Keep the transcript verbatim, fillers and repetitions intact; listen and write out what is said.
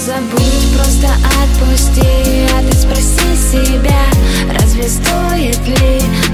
забудь, просто отпусти. А ты спроси себя, разве стоит ли